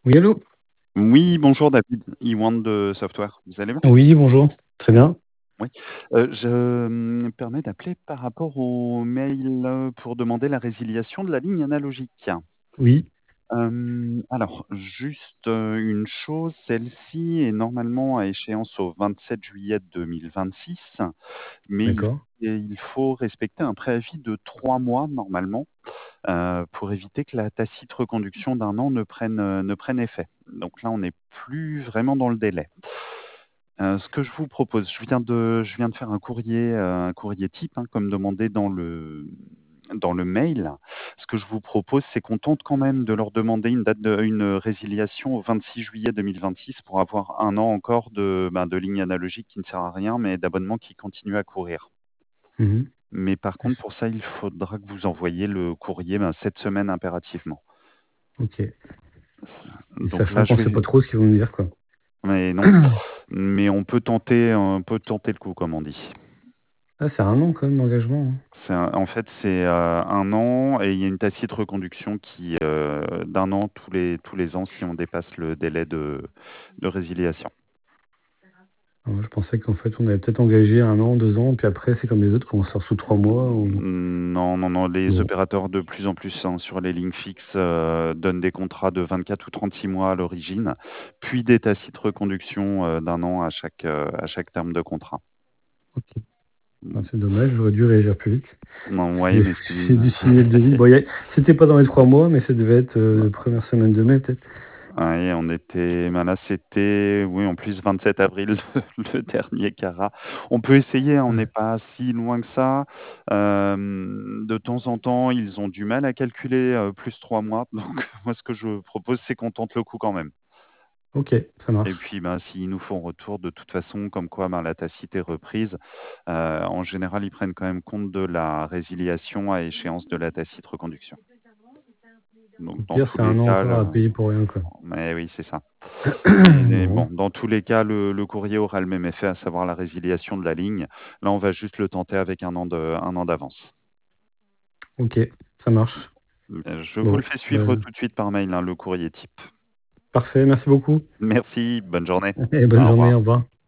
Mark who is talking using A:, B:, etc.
A: Oui, allô?
B: Oui, bonjour David, Iwan de Software. Vous allez bien?
A: Oui, bonjour. Très bien.
B: Oui. Je me permets d'appeler par rapport au mail, pour demander la résiliation de la ligne analogique.
A: Oui,
B: Alors juste, une chose, celle-ci est normalement à échéance au 27 juillet 2026, mais
A: d'accord.
B: il faut respecter un préavis de 3 mois normalement, pour éviter que la tacite reconduction d'1 an ne prenne effet. Donc là, on n'est plus vraiment dans le délai. Ce que je vous propose, je viens de faire un courrier type, hein, comme demandé dans le mail. Ce que je vous propose, c'est qu'on tente quand même de leur demander une résiliation au 26 juillet 2026 pour avoir 1 an encore de ligne analogique qui ne sert à rien, mais d'abonnement qui continue à courir.
A: Mhm.
B: Mais par contre, pour ça, il faudra que vous envoyiez le courrier, cette semaine impérativement.
A: Ok. Et
B: Donc
A: sachant
B: là,
A: qu'on
B: je
A: sait pas
B: vais,
A: trop ce qu'ils vont nous dire, quoi.
B: mais non, mais on peut tenter le coup, comme on dit.
A: Ah, c'est 1 an quand même d'engagement, hein.
B: En fait, c'est 1 an et il y a une tacite reconduction qui, d'1 an tous les ans si on dépasse le délai de résiliation.
A: Alors, je pensais qu'en fait, on avait peut-être engagé 1 an, 2 ans, puis après, c'est comme les autres, qu'on sort sous 3 mois. Ou...
B: Non, non, non, les
A: Bon.
B: opérateurs de plus en plus, hein, sur les lignes fixes, donnent des contrats de 24 ou 36 mois à l'origine, puis des tacites reconductions, d'1 an à chaque terme de contrat.
A: Ok. Ah,
B: Mmh.
A: c'est dommage, j'aurais dû réagir plus vite.
B: Non, ouais, mais c'est
A: J'ai
B: une
A: dû signer le devis. Bon, c'était pas dans les 3 mois, mais ça devait être première semaine de mai, peut-être.
B: Ouais, là, c'était, oui, en plus 27 avril, le dernier carat. On peut essayer, hein, on n'est
A: Ouais.
B: pas si loin que ça. De temps en temps, ils ont du mal à calculer, plus 3 mois. Donc moi, ce que je propose, c'est qu'on tente le coup quand même.
A: Ok, ça
B: Et
A: marche.
B: puis, s'ils nous font retour de toute façon, comme quoi, la tacite est reprise, en général, ils prennent quand même compte de la résiliation à échéance de la tacite reconduction.
A: Au
B: Donc dans
A: pire,
B: tous
A: c'est
B: les
A: 1 an
B: cas,
A: encore à payer pour rien, quoi.
B: mais oui, c'est ça. Mais bon,
A: Bon,
B: dans tous les cas, le courrier aura le même effet, à savoir la résiliation de la ligne. Là, on va juste le tenter avec 1 an d'avance.
A: ok, ça marche.
B: Je vous le
A: Bon,
B: fais
A: bah,
B: suivre tout de suite par mail, hein, le courrier type.
A: parfait, merci beaucoup.
B: Merci, bonne journée.
A: Et bonne
B: Au
A: journée,
B: revoir.
A: au revoir.